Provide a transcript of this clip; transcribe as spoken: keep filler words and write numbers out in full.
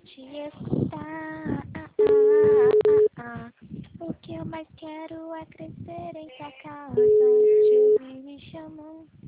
te escutar. O que eu mais quero é crescer em tua casa, te ouvir me chamando.